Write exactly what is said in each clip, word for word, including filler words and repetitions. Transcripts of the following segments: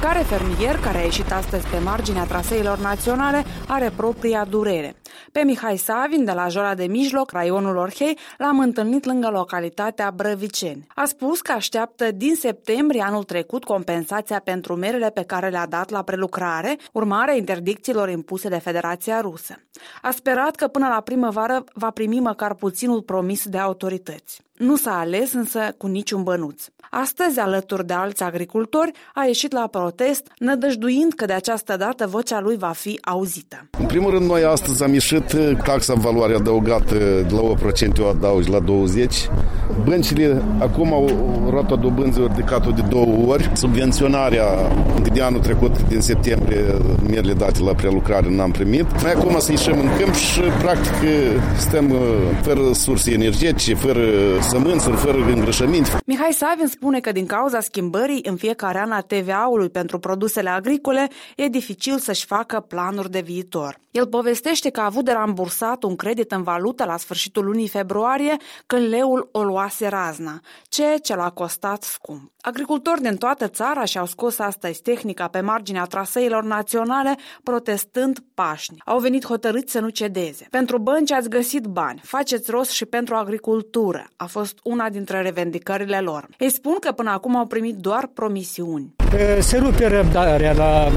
Fiecare fermier care a ieșit astăzi pe marginea traseilor naționale are propria durere. Pe Mihai Savin, de la Jora de Mijloc, raionul Orhei, l-am întâlnit lângă localitatea Brăviceni. A spus că așteaptă din septembrie anul trecut compensația pentru merele pe care le-a dat la prelucrare, urmare a interdicțiilor impuse de Federația Rusă. A sperat că până la primăvară va primi măcar puținul promis de autorități. Nu s-a ales însă cu niciun bănuț. Astăzi, alături de alți agricultori, a ieșit la protest, nădăjduind că de această dată vocea lui va fi auzită. În primul rând, noi astăzi am ieșit taxa în valoare adăugată de la opt la sută o adaugi la douăzeci la sută. Băncile acum au rata dobânzii ridicat-o de două ori. Subvenționarea de anul trecut, din septembrie, merele date la prelucrare n-am primit. Noi acum să ieșim în câmp și, practic, stăm fără surse energetice, fără sămânțuri, fără îngrășăminte. Mihai Savin spune că din cauza schimbării în fiecare an a T V A-ului pentru produsele agricole e dificil să-și facă planuri de viitor. El povestește că a avut de rambursat un credit în valută la sfârșitul lunii februarie, când leul o luase razna, ceea ce l-a costat scump. Agricultori din toată țara și-au scos astăzi tehnica pe marginea traseilor naționale, protestând pașnic. Au venit hotărâți să nu cedeze. Pentru bănci ați găsit bani, faceți rost și pentru agricultură. A fost una dintre revendicările lor. Ei spun că până acum au primit doar promisiuni. Se rupe răbdarea la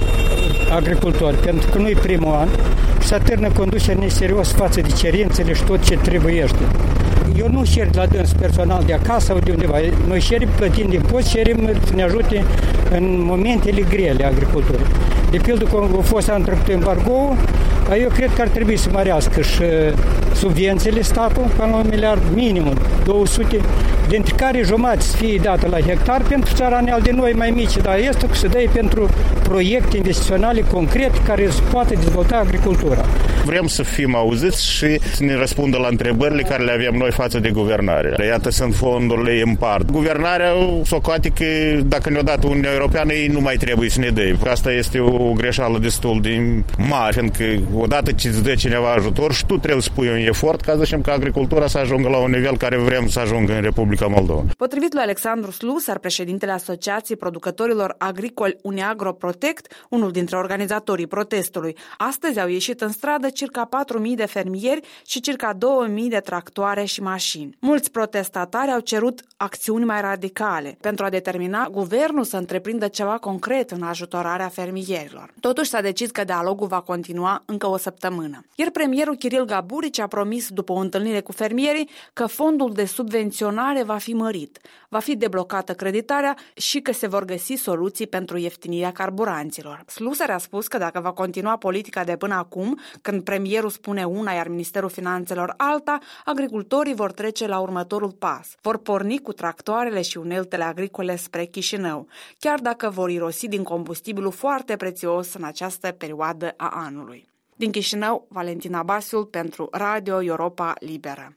agricultori, pentru că nu-i primul an și se atârnă conducerea neserios față de cerințele și tot ce trebuiește. Eu nu cer la dâns personal de acasă sau de undeva. Noi cerem plătind impozit, cerem să ne ajute în momentele grele agriculturii. De pildă, când a fost anul trecut embargo, eu cred că ar trebui să mărească și subvențiile statul până la un miliard minimum, două sute, dintre care jumătate să fie dată la hectar pentru țaraneal de noi mai mici, dar este că se dă pentru proiecte investiționale concrete care să poată dezvolta agricultura. Vrem să fim auziți și să ne răspundă la întrebările care le avem noi față de guvernare. Iată, sunt fondurile în part. Guvernarea socoate că dacă ne-o dat Uniunea Europeană, ei nu mai trebuie să ne dea. Asta este o greșeală destul de mare, fiindcă odată ce îți dă cineva ajutor și tu trebuie să pui un efort ca să zicem că agricultura să ajungă la un nivel care vrem să ajungă în Republica Moldova. Potrivit lui Alexandru Slusar, președintele Asociației Producătorilor Agricoli Uneagro Protect, unul dintre organizatorii protestului, astăzi au ieșit în stradă circa patru mii de fermieri și circa două mii de tractoare și mașini. Mulți protestatari au cerut acțiuni mai radicale pentru a determina guvernul să întreprindă ceva concret în ajutorarea fermierilor. Totuși s-a decis că dialogul va continua încă o săptămână. Iar premierul Kiril Gaburici a promis după o întâlnire cu fermierii că fondul de subvenționare va fi mărit, va fi deblocată creditarea și că se vor găsi soluții pentru ieftinirea carburanților. Slusar a spus că dacă va continua politica de până acum, când premierul spune una, iar Ministerul Finanțelor alta, agricultorii vor trece la următorul pas. Vor porni cu tractoarele și uneltele agricole spre Chișinău, chiar dacă vor irosi din combustibilul foarte prețios în această perioadă a anului. Din Chișinău, Valentina Basiul pentru Radio Europa Liberă.